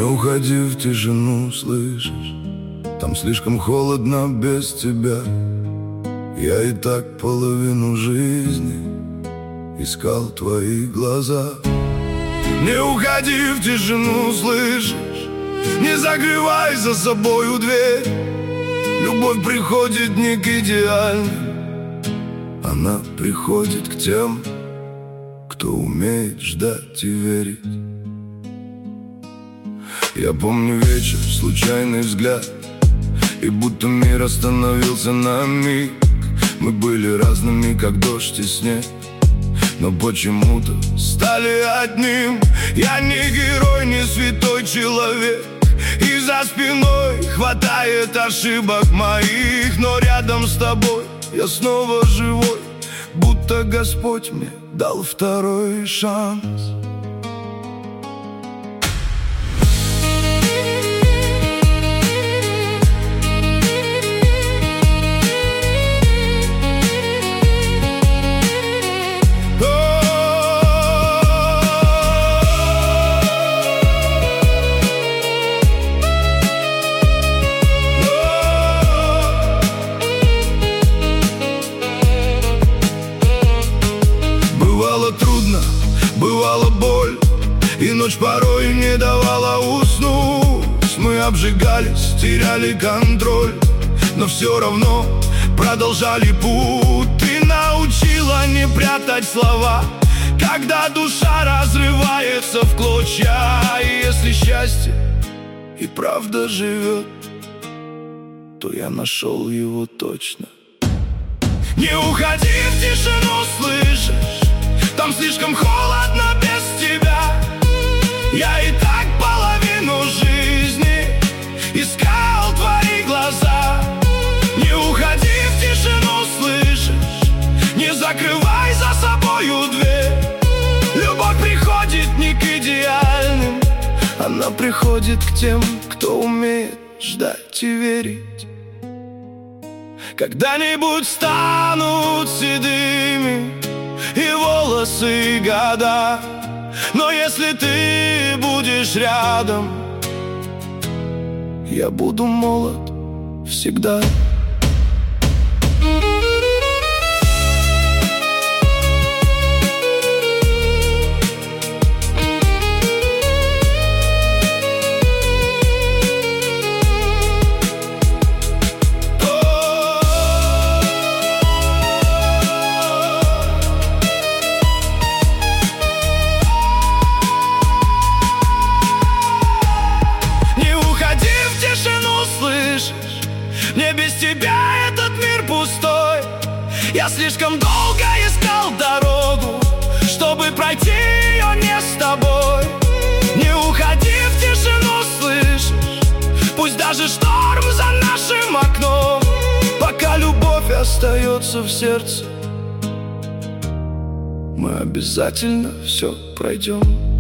уходи в тишину, слышишь? Там слишком холодно без тебя. Я и так половину жизни искал твои глаза. Не уходи в тишину, слышишь? Не закрывай за собою дверь. Любовь приходит не к идеальным, она приходит к тем, кто умеет ждать и верить. Я помню вечер, случайный взгляд, и будто мир остановился на миг. Мы были разными, как дождь и снег, но почему-то стали одним. Я не герой, не святой человек, и за спиной хватает ошибок моих, но рядом с тобой я снова живой, будто Господь мне дал второй шанс. Трудно, бывала боль, и ночь порой не давала уснуть. Мы обжигались, теряли контроль, но все равно продолжали путь. Ты научила не прятать слова, когда душа разрывается в клочья. И если счастье и правда живет, то я нашел его точно. Не уходи в тишину, слышишь? Там слишком холодно без тебя. Я и так половину жизни искал твои глаза. Не уходи в тишину, слышишь? Не закрывай за собою дверь. Любовь приходит не к идеальным, она приходит к тем, кто умеет ждать и верить. Когда-нибудь станут седыми и волосы, и года, но если ты будешь рядом, я буду молод всегда. Мне без тебя этот мир пустой. Я слишком долго искал дорогу, чтобы пройти ее не с тобой. Не уходи в тишину, слышишь? Пусть даже шторм за нашим окном, пока любовь остается в сердце, мы обязательно все пройдем.